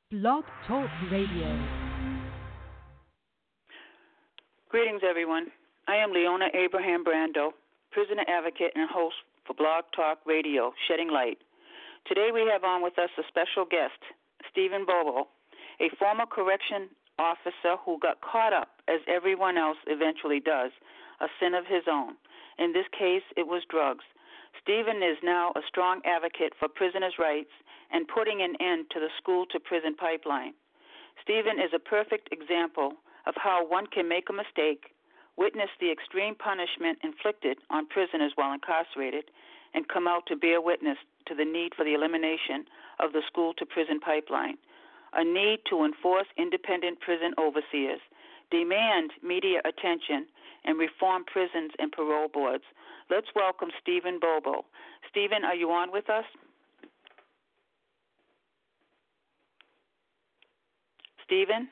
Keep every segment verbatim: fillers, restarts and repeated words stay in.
Blog Talk Radio. Greetings, everyone. I am Leona Abraham Brando, prisoner advocate and host for Blog Talk Radio, Shedding Light. Today we have on with us a special guest, Stephen Bobo, a former correction officer who got caught up, as everyone else eventually does, a sin of his own. In this case, it was drugs. Stephen is now a strong advocate for prisoners' rights and putting an end to the school-to-prison pipeline. Stephen is a perfect example of how one can make a mistake, witness the extreme punishment inflicted on prisoners while incarcerated, and come out to bear witness to the need for the elimination of the school-to-prison pipeline, a need to enforce independent prison overseers, demand media attention, and reform prisons and parole boards. Let's welcome Stephen Bobo. Stephen, are you on with us? Stephen?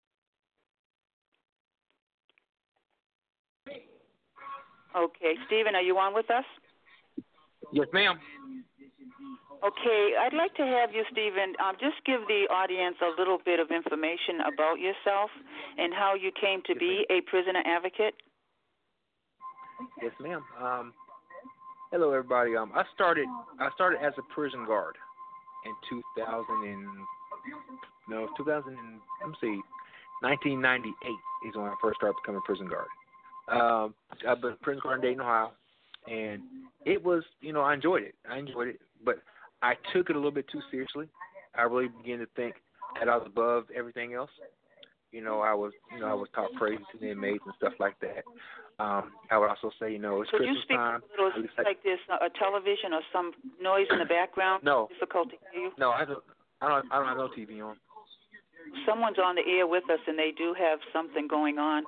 Okay, Stephen, are you on with us? Yes, ma'am. Okay, I'd like to have you, Stephen, um, just give the audience a little bit of information about yourself and how you came to yes, be ma'am. a prisoner advocate. Yes, ma'am. Um, hello, everybody. Um, I started I started as a prison guard in two thousand and no two thousand and let me see, nineteen ninety-eight is when I first started becoming a prison guard. Um, I've been a prison guard in Dayton, Ohio, and it was you know I enjoyed it. I enjoyed it, but I took it a little bit too seriously. I really began to think that I was above everything else. You know, I was, you know, I was talk crazy to the inmates and stuff like that. Um, I would also say, you know, it's Could Christmas you speak time. a little like, like this, uh, a television or some noise in the background? No. Difficult to hear you? No, I don't. I don't. I don't have no T V on. Someone's on the air with us, and they do have something going on.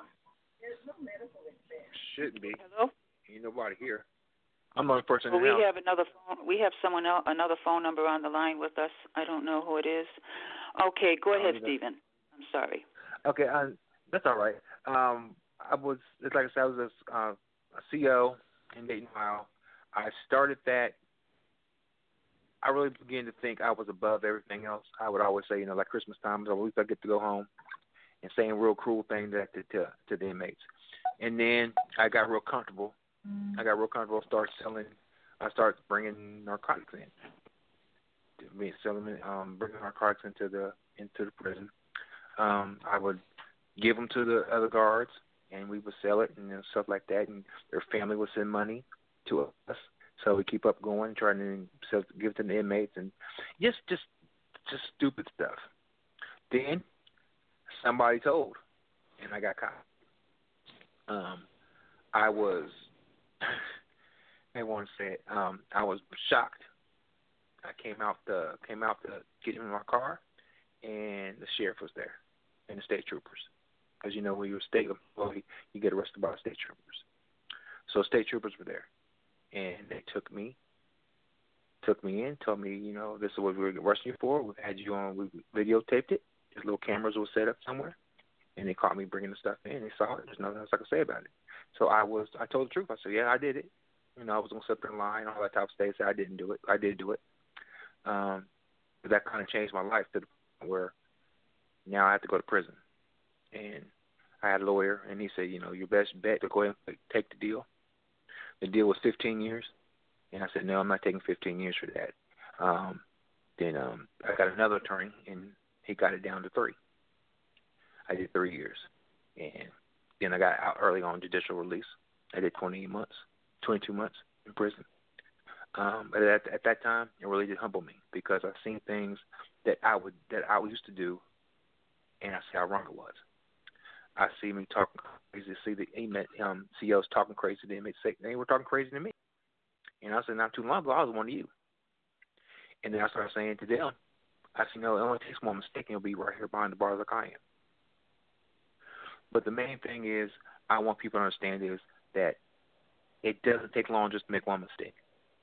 Shouldn't be. Hello? Ain't nobody here. I'm the only person Well, in we the house. have another phone. We have someone else, another phone number on the line with us. I don't know who it is. Okay, go ahead, Stephen. I'm sorry. Okay, I, that's all right. Um, I was, it's like I said, I was a, uh, a C O in Dayton, Ohio. I started that. I really began to think I was above everything else. I would always say, you know, like Christmas time, at least I get to go home and saying real cruel things to, to, to the inmates. And then I got real comfortable. I got real comfortable. Started selling. I started bringing narcotics in. Me selling, um, bringing narcotics into the into the prison. Um, I would give them to the other guards, and we would sell it and you know, stuff like that. And their family would send money to us, so we keep up going, trying to sell, give it to the inmates, and just just just stupid stuff. Then somebody told, and I got caught. Um, I was. I want to say it. Um, I was shocked. I came out the came out to get in my car, and the sheriff was there, and the state troopers. Because you know when you're a state employee, you get arrested by the state troopers. So state troopers were there, and they took me, took me in, told me, you know, this is what we were arresting you for. We had you on, we videotaped it. These little cameras were set up somewhere, and they caught me bringing the stuff in. They saw it. There's nothing else I could say about it. So I was, I told the truth. I said, yeah, I did it. You know, I was going to sit there and lie and all that type of stuff. Say I didn't do it. I did do it. Um, but that kind of changed my life to the point where now I have to go to prison. And I had a lawyer, and he said, you know, your best bet to go ahead and take the deal. The deal was fifteen years. And I said, no, I'm not taking fifteen years for that. Um, then um, I got another attorney, and he got it down to three. I did three years. And then I got out early on judicial release. I did twenty months. twenty-two months in prison. Um, but at, at that time, it really did humble me because I've seen things that I would that I used to do, and I see how wrong it was. I see me talking crazy. See the inmate, um, C Os talking crazy to the inmates. They were talking crazy to me, and I said, not too long ago, I was one of you. And then I started saying to them, I said, no, it only takes one mistake, and you'll be right here behind the bars like I am. But the main thing is, I want people to understand is that it doesn't take long just to make one mistake.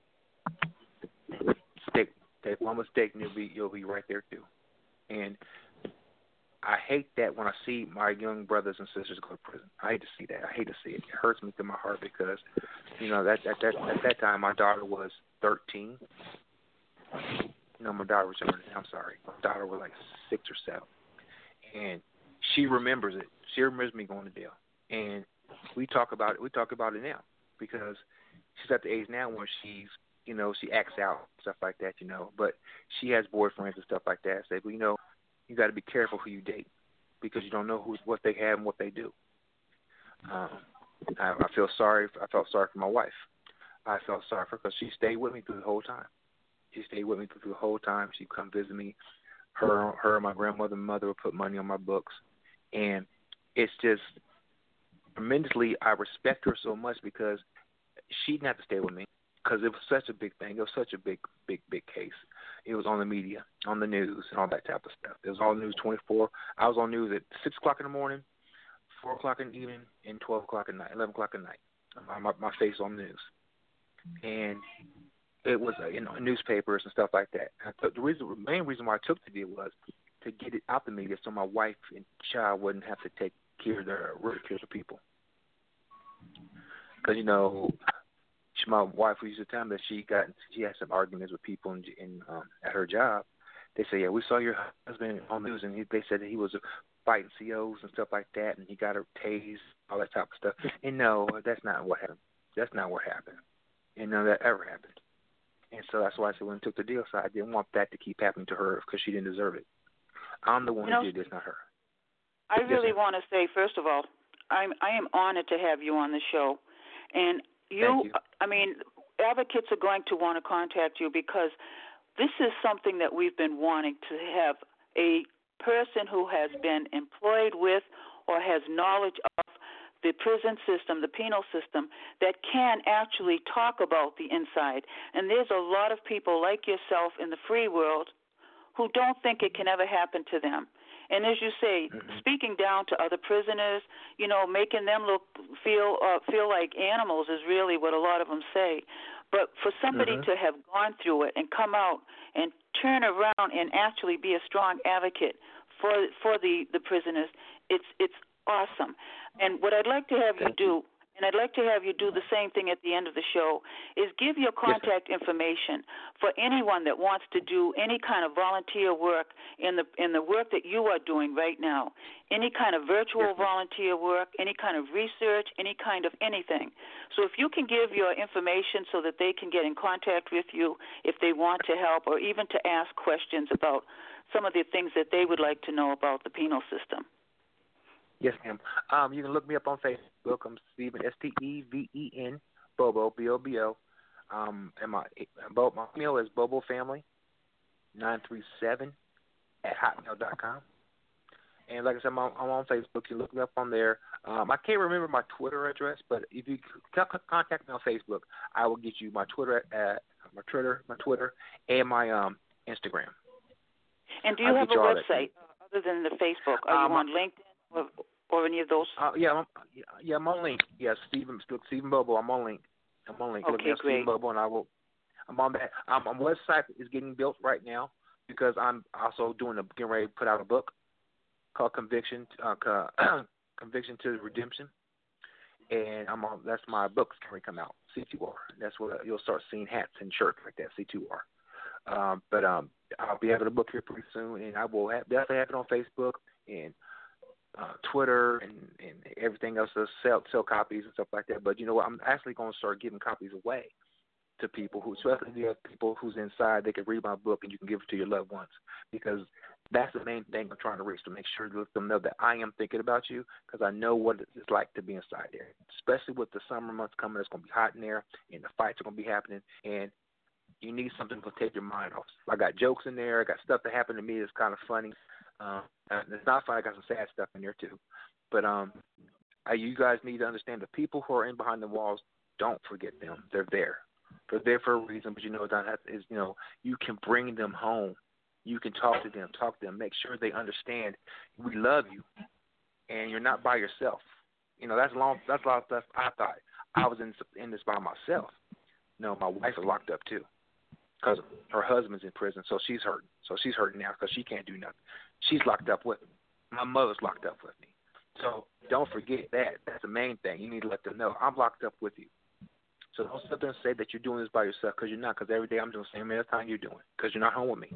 Take, take one mistake and you'll be you'll be right there too. And I hate that when I see my young brothers and sisters go to prison. I hate to see that. I hate to see it. It hurts me to my heart because, you know, that at that at that time my daughter was thirteen, No, my daughter was younger. I'm sorry. My daughter was like six or seven, and she remembers it. She remembers me going to jail, and we talk about it. We talk about it now because she's at the age now where she's, you know, she acts out stuff like that, you know. But she has boyfriends and stuff like that. Say, but you know, you got to be careful who you date because you don't know who, what they have and what they do. Um, I, I feel sorry. I felt sorry for my wife. I felt sorry for her because she stayed with me through the whole time. She stayed with me through the whole time. She'd come visit me. Her, her, my grandmother and mother would put money on my books, and it's just tremendously. I respect her so much because she didn't have to stay with me because it was such a big thing. It was such a big, big, big case. It was on the media, on the news, and all that type of stuff. It was all news twenty-four. I was on news at six o'clock in the morning, four o'clock in the evening, and twelve o'clock at night, eleven o'clock at night. My, my, my face on the news, and it was uh, you know newspapers and stuff like that. I took, the reason, the main reason why I took the deal was to get it out the media, so my wife and child wouldn't have to take care of their ridicule of people. Because you know, she, my wife used to tell me that she got she had some arguments with people in, in um, at her job. They say, yeah, we saw your husband on the news, and he, they said that he was fighting C Os and stuff like that, and he got her tased, all that type of stuff. And no, that's not what happened. That's not what happened. And none of that ever happened. And so that's why I said when I took the deal, so I didn't want that to keep happening to her because she didn't deserve it. I'm the one you know, who did this, not her. I really yes, want to say, first of all, I'm I am honored to have you on the show, and you, Thank you. I mean, advocates are going to want to contact you because this is something that we've been wanting to have a person who has been employed with or has knowledge of the prison system, the penal system, that can actually talk about the inside. And there's a lot of people like yourself in the free world who don't think it can ever happen to them. And as you say, mm-hmm. speaking down to other prisoners, you know, making them look feel uh, feel like animals is really what a lot of them say. But for somebody mm-hmm. to have gone through it and come out and turn around and actually be a strong advocate for for the, the prisoners, it's it's awesome. And what I'd like to have you do, and I'd like to have you do the same thing at the end of the show, is give your contact yes, information for anyone that wants to do any kind of volunteer work in the in the work that you are doing right now. Any kind of virtual yes, volunteer work, any kind of research, any kind of anything. So if you can give your information so that they can get in contact with you if they want to help or even to ask questions about some of the things that they would like to know about the penal system. Yes, ma'am. Um, you can look me up on Facebook. I'm Stephen, S T E V E N, Bobo, B O B O. Um, and my, my email is Bobo Family nine three seven at hotmail dot com. And like I said, I'm on, I'm on Facebook. You look me up on there. Um, I can't remember my Twitter address, but if you contact me on Facebook, I will get you my Twitter, uh, my Twitter, my Twitter, and my um, Instagram. And do you I'll have a you website other than the Facebook? Are um, you on LinkedIn? Or, or any of those? Uh, yeah, I'm, yeah, I'm on Link. Yeah, Stephen, Stephen Bobo. I'm on Link. I'm on Link. Okay, Look me up, great. Stephen Bobo, and I will. I'm on that. Um, my website is getting built right now because I'm also doing a getting ready to put out a book called Conviction, uh, Conviction to Redemption, and I'm on. That's my book's going to come out. C two R. That's what you'll start seeing hats and shirts like that. C two R. Um, but um, I'll be having a book here pretty soon, and I will have, definitely have it on Facebook and. Uh, Twitter and, and everything else to sell sell copies and stuff like that. But you know what? I'm actually going to start giving copies away to people who, especially the people who's inside. They can read my book and you can give it to your loved ones because that's the main thing I'm trying to reach, to make sure to let them know that I am thinking about you because I know what it's like to be inside there, especially with the summer months coming. It's going to be hot in there and the fights are going to be happening and you need something to take your mind off. I got jokes in there. I got stuff that happened to me that's kind of funny. Uh, it's not funny. I got some sad stuff in there too. But um, I, you guys need to understand the people who are in behind the walls, don't forget them. They're there. They're there for a reason. But you know that is, you know, you can bring them home. You can talk to them, talk to them, make sure they understand we love you, and you're not by yourself. You know that's long. That's a lot of stuff. I thought I was in in this by myself. No, my wife is locked up too. Because her husband's in prison, so she's hurting. So she's hurting now because she can't do nothing. She's locked up with me. My mother's locked up with me. So don't forget that. That's the main thing. You need to let them know I'm locked up with you. So don't sit there and say that you're doing this by yourself, because you're not. Because every day I'm doing the same amount of time you're doing, because you're not home with me.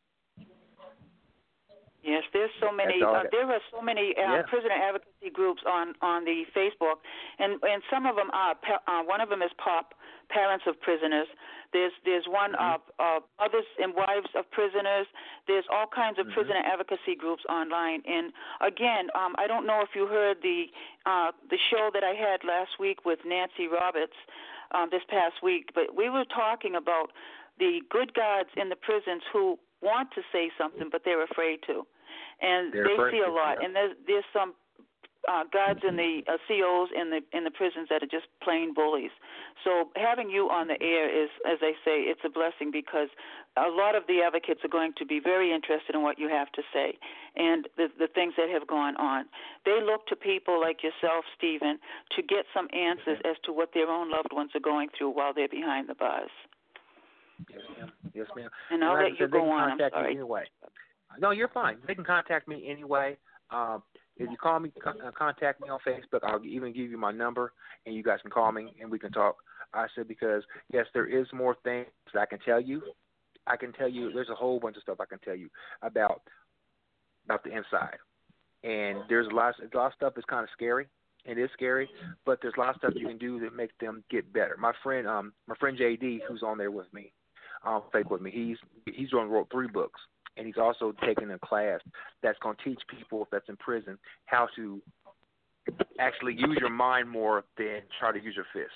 Yes, there's so many. Uh, there are so many uh, yeah. prisoner advocacy groups on, on the Facebook, and and some of them are. Uh, one of them is POP, Parents of Prisoners. There's there's one mm-hmm. of uh, Mothers and Wives of Prisoners. There's all kinds of mm-hmm. prisoner advocacy groups online. And again, um, I don't know if you heard the uh, the show that I had last week with Nancy Roberts um, this past week, but we were talking about the good guards in the prisons who want to say something, but they're afraid to. And they're they see a to, lot. Yeah. And there's, there's some uh, guards in the uh, C Os in the in the prisons that are just plain bullies. So having you on the air is, as I say, it's a blessing, because a lot of the advocates are going to be very interested in what you have to say and the, the things that have gone on. They look to people like yourself, Stephen, to get some answers okay. as to what their own loved ones are going through while they're behind the bars. Yes, ma'am. Yes, ma'am. And I'll like let I you said, go they can on. contact I'm sorry. me anyway. No, you're fine. They can contact me anyway. Um, if you call me, con- contact me on Facebook. I'll even give you my number, and you guys can call me, and we can talk. I said because, yes, there is more things that I can tell you. I can tell you there's a whole bunch of stuff I can tell you about about the inside. And there's a lot, a lot of stuff that's kind of scary. It is scary, but there's a lot of stuff you can do that make them get better. My friend, um, my friend J D, who's on there with me, um, fake with me. He's he's on wrote three books, and he's also taking a class that's going to teach people that's in prison how to actually use your mind more than try to use your fist.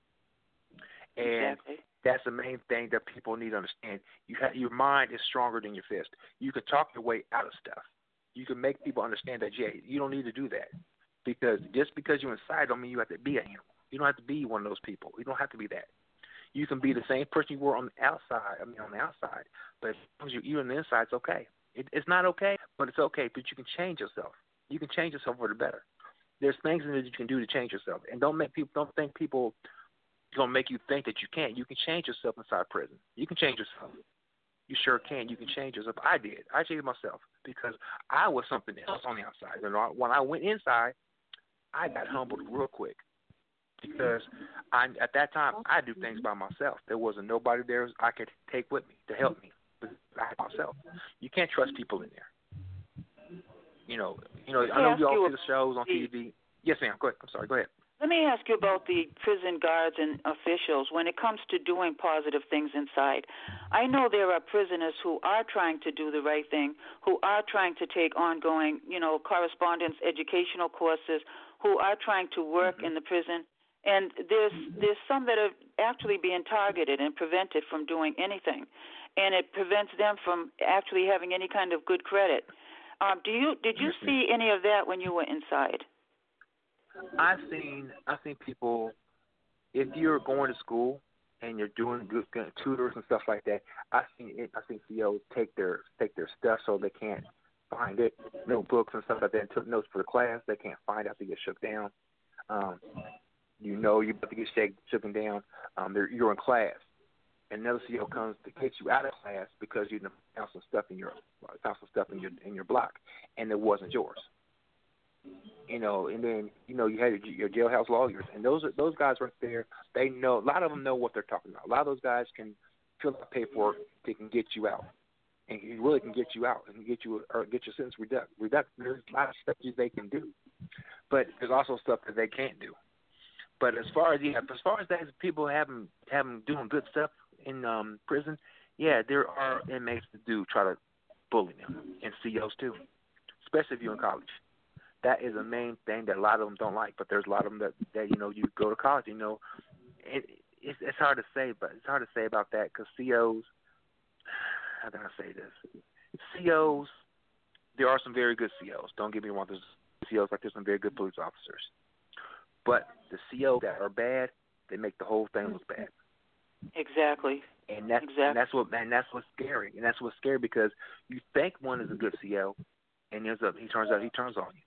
And exactly. That's the main thing that people need to understand. You have, your mind is stronger than your fist. You can talk your way out of stuff. You can make people understand that, yeah, you don't need to do that. Because just because you're inside don't mean you have to be an animal. You don't have to be one of those people. You don't have to be that. You can be the same person you were on the outside. I mean, on the outside. But as long as you're on the inside, it's okay. It, it's not okay, but it's okay. But you can change yourself. You can change yourself for the better. There's things that you can do to change yourself, and don't make people don't think people gonna make you think that you can't. You can change yourself inside prison. You can change yourself. You sure can. You can change yourself. I did. I changed myself because I was something else on the outside. And when I went inside, I got humbled real quick because I, at that time, I do things by myself. There wasn't nobody there I could take with me to help me. I myself. You can't trust people in there. You know, you know. I know we all see the shows on T V. Yes, ma'am. Go ahead. I'm sorry. Go ahead. Let me ask you about the prison guards and officials when it comes to doing positive things inside. I know there are prisoners who are trying to do the right thing, who are trying to take ongoing, you know, correspondence, educational courses, who are trying to work mm-hmm. in the prison. And there's there's some that are actually being targeted and prevented from doing anything, and it prevents them from actually having any kind of good credit. Um, do you did you see any of that when you were inside? I've seen I've seen people, if you're going to school and you're doing good tutors and stuff like that, I've seen it, I've seen C Os take their take their stuff so they can't find it, notebooks and stuff like that, and took notes for the class. They can't find it. They get shook down. Um, you know you're about to get shake, shooken down. Um, you're in class. Another C O comes to get you out of class because you found some stuff in your found some stuff in your in your block, and it wasn't yours. You know, and then you know you had your jailhouse lawyers, and those are, those guys right there. They know a lot of them know what they're talking about. A lot of those guys can fill out paperwork. They can get you out, and he really can get you out and get you or get your sentence reduced. Reduct. There's a lot of stuff they can do, but there's also stuff that they can't do. But as far as yeah, as far as that, people having having doing good stuff in um, prison, yeah, there are inmates that do try to bully them, and C Os too, especially if you're in college. That is a main thing that a lot of them don't like, but there's a lot of them that, that you know, you go to college, you know, it, it's, it's hard to say, but it's hard to say about that because C Os, how can I say this? C Os, there are some very good C Os. Don't get me wrong, there's C Os like there's some very good police officers. But the C Os that are bad, they make the whole thing look bad. Exactly. And that's, exactly. and that's what and that's what's scary. And that's what's scary because you think one is a good C O, and ends up he turns out he turns on you.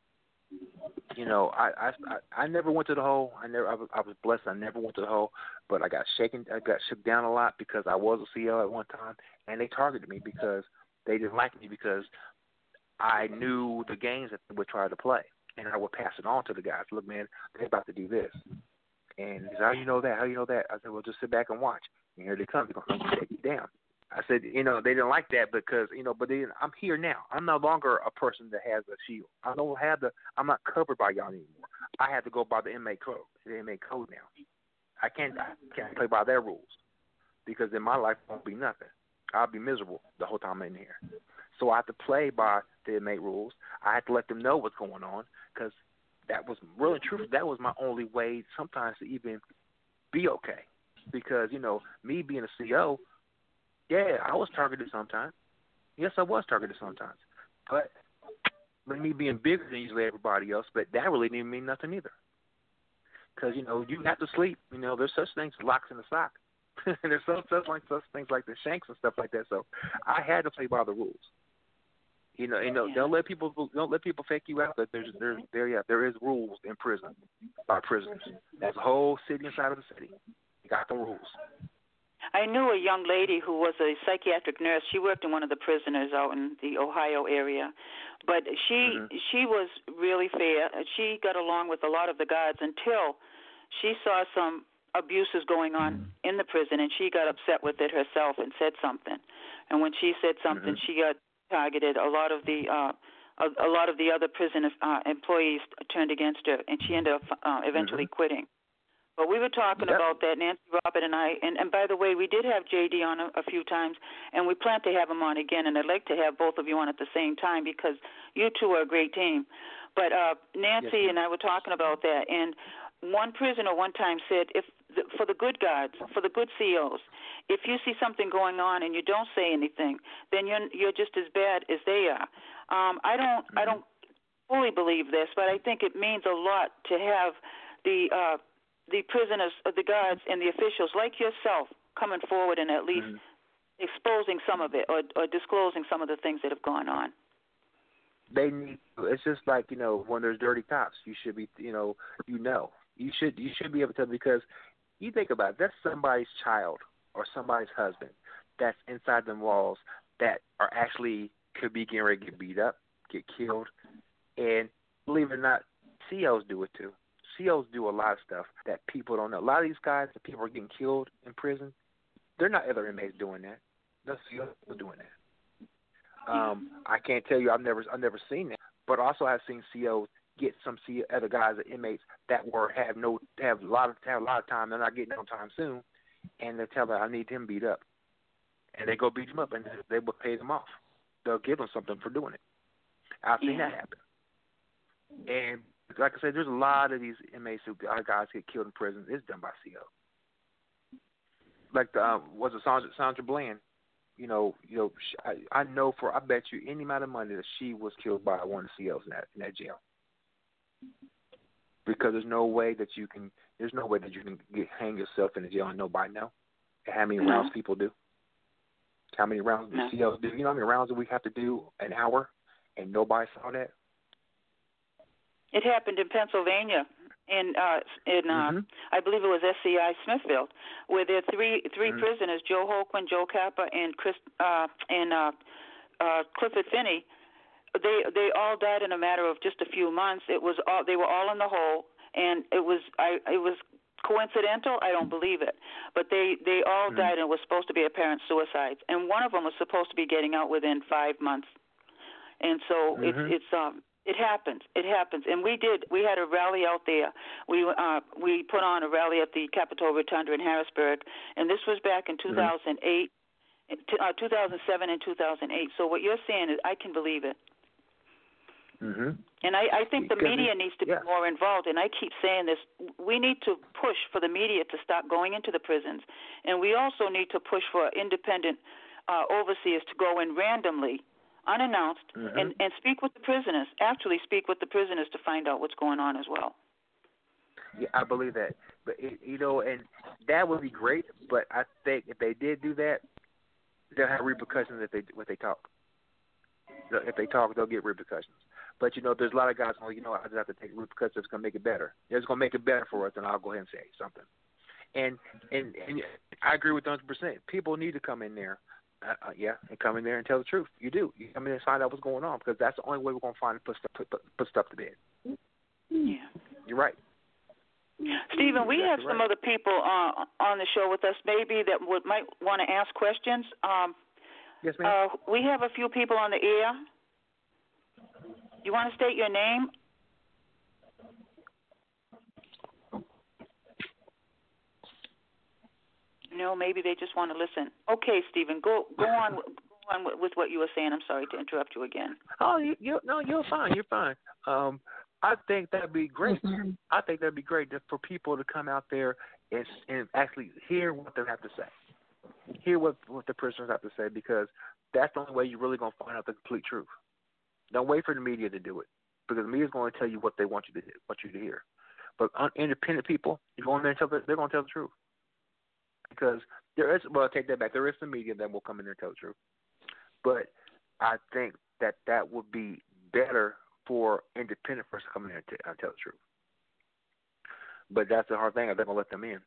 You know, I, I I never went to the hole. I never I was, I was blessed. I never went to the hole, but I got shaken. I got shook down a lot because I was a C O at one time, and they targeted me because they didn't like me because I knew the games that they would try to play, and I would pass it on to the guys. Look, man, they're about to do this, And he said, how do you know that? How do you know that? I said, well, just sit back and watch. And here they come. They're going to take you down. I said, you know, they didn't like that because, you know, but they didn't, I'm here now. I'm no longer a person that has a shield. I don't have the, I'm not covered by y'all anymore. I have to go by the inmate code, the inmate code now. I can't, I can't play by their rules because then my life won't be nothing. I'll be miserable the whole time I'm in here. So I have to play by the inmate rules. I have to let them know what's going on because that was really true. That was my only way sometimes to even be okay because, you know, me being a C O, yeah, I was targeted sometimes. Yes, I was targeted sometimes. But with me being bigger than usually everybody else, but that really didn't mean nothing either. Because, you know, you have to sleep. You know, there's such things as locks in the sock. There's such, such, like, such things like the shanks and stuff like that. So I had to play by the rules. You know, you know, Yeah. don't let people don't let people fake you out. That there's there there yeah there is rules in prison by prisoners. There's a whole city inside of the city. You got the rules. I knew a young lady who was a psychiatric nurse. She worked in one of the prisoners out in the Ohio area, but she Mm-hmm. she was really fair. She got along with a lot of the guards until she saw some abuses going on in the prison, and she got upset with it herself and said something. And when she said something, Mm-hmm. she got targeted. A lot of the uh, a, a lot of the other prison uh, employees turned against her, and she ended up uh, eventually Mm-hmm. quitting. But we were talking Yep. about that, Nancy, Robert, and I. And, and by the way, we did have J D on a, a few times, and we plan to have him on again. And I'd like to have both of you on at the same time because you two are a great team. But uh, Nancy Yes, and I were talking about that, and one prisoner one time said, if the, for the good guards, for the good C Os, if you see something going on and you don't say anything, then you're you're just as bad as they are. Um, I don't Mm-hmm. I don't fully believe this, but I think it means a lot to have the uh, the prisoners, uh, the guards, and the officials like yourself coming forward and at least Mm-hmm. exposing some of it or, or disclosing some of the things that have gone on. They need. It's just like, you know, when there's dirty cops, you should be, you know, you know, you should you should be able to, because you think about it, that's somebody's child or somebody's husband that's inside them walls that are actually could be getting ready to get beat up, get killed, and believe it or not, C Os do it too. C Os do a lot of stuff that people don't know. A lot of these guys, the people are getting killed in prison, they're not other inmates doing that. No C Os are doing that. Um, I can't tell you. I've never, I've never seen that. But also, I've seen C Os get some C other guys, or inmates that were have no have a lot of have a lot of time. They're not getting no time soon, and they tell them, "I need him beat up," and they go beat him up, and they will pay them off. They'll give them something for doing it. I've seen Yeah. that happen. And like I said, there's a lot of these inmates who our guys get killed in prison. It's done by C O. Like the um, was it Sandra, Sandra Bland? You know, you know, she, I, I know for I bet you any amount of money that she was killed by one of the C Os in that in that jail. Because there's no way that you can, there's no way that you can get, hang yourself in the jail and nobody know. How many No. rounds people do? How many rounds do No. C Os do? You know how many rounds do we have to do an hour, and nobody saw that? It happened in Pennsylvania, in uh, in uh, Mm-hmm. I believe it was S C I Smithfield, where there are three three Mm-hmm. prisoners: Joe Holquin, Joe Kappa, and Chris uh, and uh, uh, Clifford Finney. They they all died in a matter of just a few months. It was all they were all in the hole, and it was I it was coincidental. I don't believe it, but they they all Mm-hmm. died, and it was supposed to be apparent suicides. And one of them was supposed to be getting out within five months. And so Mm-hmm. it's it's um it happens it happens and we did we had a rally out there. We uh we put on a rally at the Capitol Rotunda in Harrisburg, and this was back in two thousand eight, uh, two thousand seven and two thousand eight. So what you're saying is I can believe it. Mm-hmm. And I, I think the Because media it- needs to yeah. be more involved, and I keep saying this. We need to push for the media to stop going into the prisons, and we also need to push for independent uh, overseers to go in randomly, unannounced, Mhm. and, and speak with the prisoners, actually speak with the prisoners to find out what's going on as well. Yeah, I believe that. But it, you know, and that would be great. But I think if they did do that, they'll have repercussions if they if they talk. If they talk, they'll get repercussions. But you know, there's a lot of guys. Well, you know, I just have to take repercussions. It's gonna make it better. It's gonna make it better for us, and I'll go ahead and say something. And and and I agree with one hundred percent. People need to come in there. Uh, uh, yeah, and come in there and tell the truth. You do. You come in and find out what's going on, because that's the only way we're going to find put stuff, put, put stuff to bed. Yeah. You're right. Stephen, we have right. some other people uh, on the show with us, maybe that would might want to ask questions. Um, yes, ma'am. Uh, we have a few people on the air. You want to state your name? No, maybe they just want to listen. Okay, Stephen, go go on go on with, with what you were saying. I'm sorry to interrupt you again. Oh, you, you no, you're fine. You're fine. Um, I think that'd be great. I think that'd be great just for people to come out there and, and actually hear what they have to say, hear what what the prisoners have to say, because that's the only way you're really gonna find out the complete truth. Don't wait for the media to do it, because the media is going to tell you what they want you to want you to hear. But un- independent people, you go in there and tell the, they're going to tell the truth. Because there is, well, I take that back. There is some media that will come in there and tell the truth. But I think that that would be better for independent person to come in there and t- uh, tell the truth. But that's the hard thing. I think I'll let them in.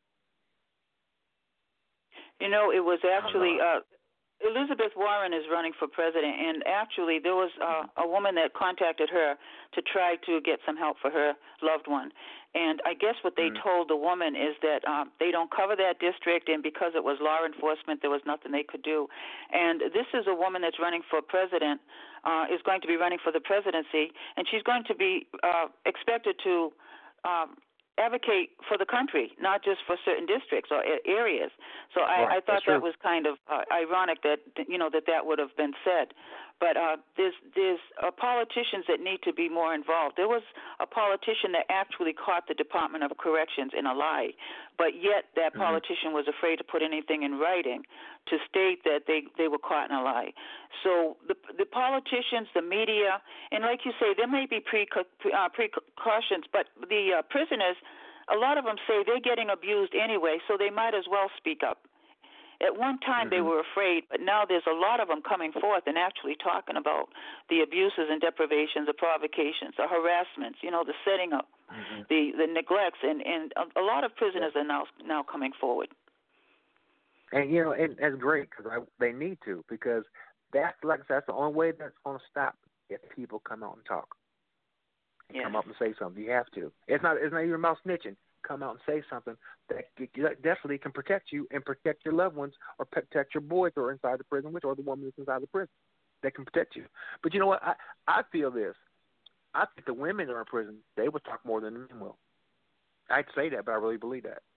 You know, it was actually uh, Elizabeth Warren is running for president, and actually there was uh, a woman that contacted her to try to get some help for her loved one. And I guess what they mm-hmm. told the woman is that um, they don't cover that district, and because it was law enforcement, there was nothing they could do. And this is a woman that's running for president, uh, is going to be running for the presidency, and she's going to be uh, expected to um, advocate for the country, not just for certain districts or areas. So I, right. I thought That's that true. was kind of uh, ironic that you know that that would have been said. But uh, there's there's uh, politicians that need to be more involved. There was a politician that actually caught the Department of Corrections in a lie, but yet that mm-hmm. politician was afraid to put anything in writing to state that they, they were caught in a lie. So the the politicians, the media, and like you say, there may be pre, uh, precautions, but the uh, prisoners, a lot of them say they're getting abused anyway, so they might as well speak up. At one time, mm-hmm. they were afraid, but now there's a lot of them coming forth and actually talking about the abuses and deprivations, the provocations, the harassments, you know, the setting up, mm-hmm. the, the neglects, and, and a, a lot of prisoners yeah. are now now coming forward. And, you know, and that's great because they need to, because that's, like I said, that's the only way that's going to stop if people come out and talk. And yes. Come up and say something. You have to. It's not, it's not even about snitching. Come out and say something that definitely can protect you and protect your loved ones or protect your boys who are inside the prison, which or the woman that's inside the prison. That can protect you. But you know what? I, I feel this. I think the women that are in prison, they will talk more than the men will. I'd say that, but I really believe that.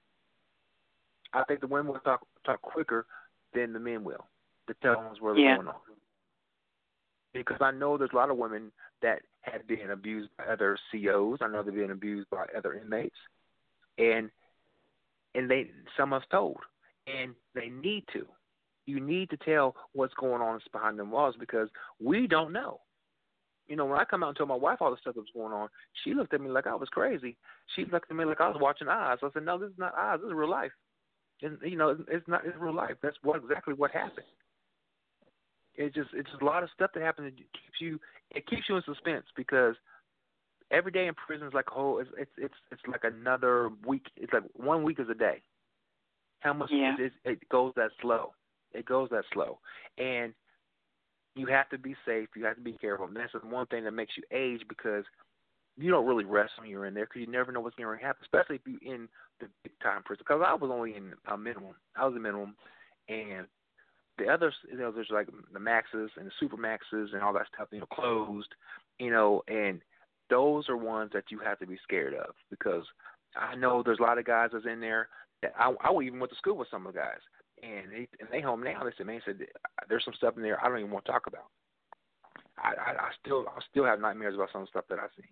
I think the women will talk talk quicker than the men will to tell us what's yeah. going on. Because I know there's a lot of women that have been abused by other C Os. I know they've been abused by other inmates. And and they some of us told, and they need to. You need to tell what's going on behind them walls because we don't know. You know, when I come out and tell my wife all the stuff that was going on, she looked at me like I was crazy. She looked at me like I was watching Oz. I said, "No, this is not Oz. This is real life." And you know, it's not. It's real life. That's what exactly what happened. It's just it's just a lot of stuff that happens. It keeps you it keeps you in suspense because. Every day in prison is like a whole. It's it's it's it's like another week. It's like one week is a day. How much yeah. it, it goes that slow? It goes that slow, and you have to be safe. You have to be careful. And that's the one thing that makes you age because you don't really rest when you're in there because you never know what's going to happen, especially if you're in the big time prison. Because I was only in a minimum. I was a minimum, and the others, you know, there's like the maxes and the super maxes and all that stuff, you know, closed, you know, and those are ones that you have to be scared of because I know there's a lot of guys that's in there that I, I even went to school with some of the guys, and they and they home now. They said, man, said there's some stuff in there I don't even want to talk about. I, I, I still I still have nightmares about some of the stuff that I see.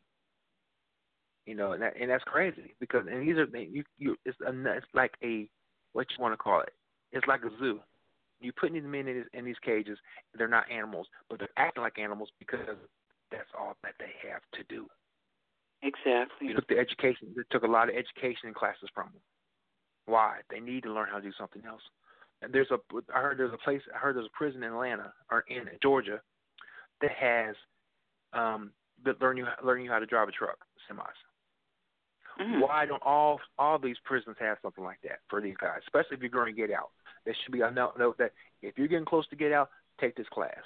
You know, and that, and that's crazy because and these are you you it's a, it's like a what you want to call it. It's like a zoo. You putting them in these, in these cages. They're not animals, but they're acting like animals because. That's all that they have to do. Exactly. They took the education. They took a lot of education classes from them. Why? They need to learn how to do something else. And there's a. I heard there's a place. I heard there's a prison in Atlanta or in Georgia that has um that learn you learn you how to drive a truck, semis. Mm-hmm. Why don't all all these prisons have something like that for these guys? Especially if you're going to get out. There should be a note, note that if you're getting close to get out, take this class.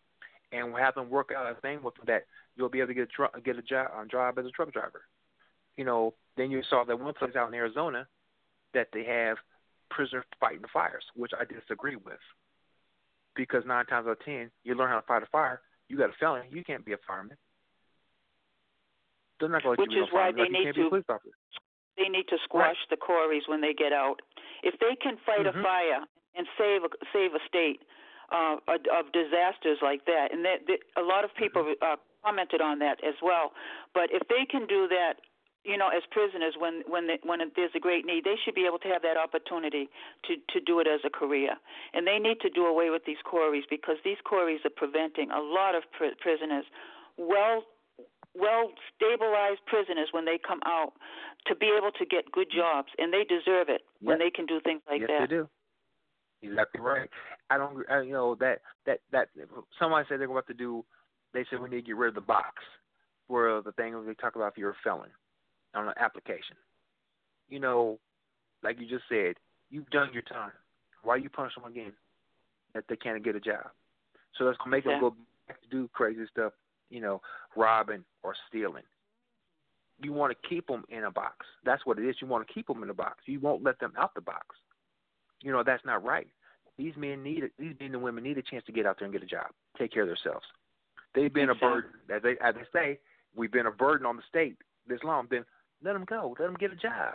And we'll have them work out a thing with that you'll be able to get a, tr- get a job, um, job as a truck driver. you know, then you saw that one place out in Arizona that they have prisoners fighting the fires, which I disagree with. Because nine times out of ten, you learn how to fight a fire, you got a felony, you can't be a fireman. They're not going to let Which you is be a why fireman. they Like, you need can't be a to police officer. they need to squash Right. the Corys when they get out. If they can fight mm-hmm. a fire and save a, save a state uh, of disasters like that, and that, that, a lot of people mm-hmm. uh, commented on that as well. But if they can do that, you know, as prisoners, when when they, when there's a great need, they should be able to have that opportunity to, to do it as a career. And they need to do away with these Corys, because these Corys are preventing a lot of pr- prisoners, well well stabilized prisoners, when they come out, to be able to get good jobs, and they deserve it Yep. when they can do things like yes, that. Yes, they do. Exactly right. I don't, I, you know, that that that somebody said they're about to do. They said we need to get rid of the box where the thing they talk about if you're a felon on an application. You know, like you just said, you've done your time. Why you punish them again that they can't get a job? So that's gonna make yeah. them go back to do crazy stuff. You know, robbing or stealing. You want to keep them in a box. That's what it is. You want to keep them in a box. You won't let them out the box. You know, that's not right. These men need it. These men and women need a chance to get out there and get a job, take care of themselves. They've been exactly. a burden. As they, as they say, we've been a burden on the state this long. Then let them go. Let them get a job.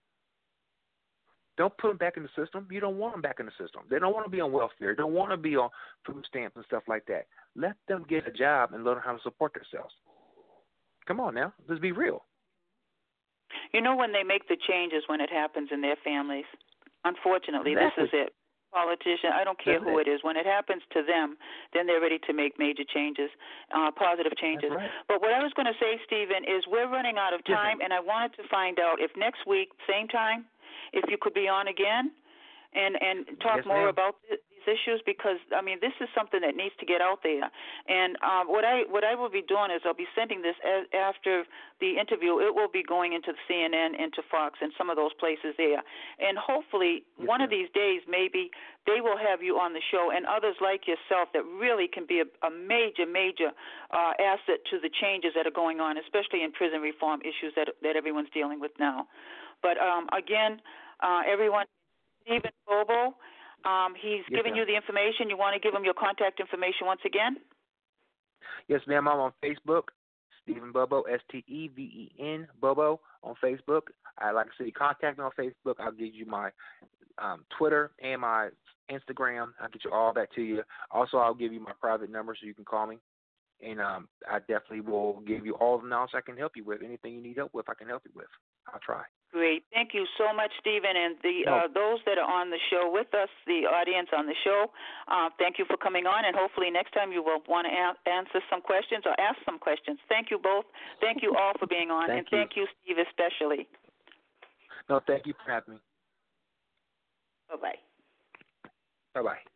Don't put them back in the system. You don't want them back in the system. They don't want to be on welfare. They don't want to be on food stamps and stuff like that. Let them get a job and learn how to support themselves. Come on now. Let's be real. You know, when they make the changes, when it happens in their families, unfortunately, exactly. this is it. Politician, I don't care That's who it. it is. When it happens to them, then they're ready to make major changes, uh, positive changes. Right. But what I was going to say, Stephen, is we're running out of time, yes, and I wanted to find out if next week, same time, if you could be on again and, and talk yes, more ma'am. about th- these issues, because, I mean, this is something that needs to get out there. And um, what I what I will be doing is I'll be sending this as, after the interview. It will be going into C N N, into Fox, and some of those places there. And hopefully yes, one ma'am. of these days maybe they will have you on the show, and others like yourself that really can be a, a major, major uh, asset to the changes that are going on, especially in prison reform issues that that everyone's dealing with now. But um, again, uh, everyone, Stephen Bobo, um, he's yes, giving ma'am. you the information. You want to give him your contact information once again? Yes, ma'am. I'm on Facebook, Stephen Bobo, S T E V E N, Bobo, on Facebook. I like I said, contact me on Facebook. I'll give you my um, Twitter and my Instagram. I'll get you all that to you. Also, I'll give you my private number so you can call me. And um, I definitely will give you all the knowledge I can help you with. Anything you need help with, I can help you with. I'll try. Great. Thank you so much, Stephen. And the no. uh, those that are on the show with us, the audience on the show, uh, thank you for coming on. And hopefully next time you will want to a- answer some questions or ask some questions. Thank you both. Thank you all for being on. Thank and you. thank you, Steve, especially. No, thank you for having me. Bye-bye. Bye-bye.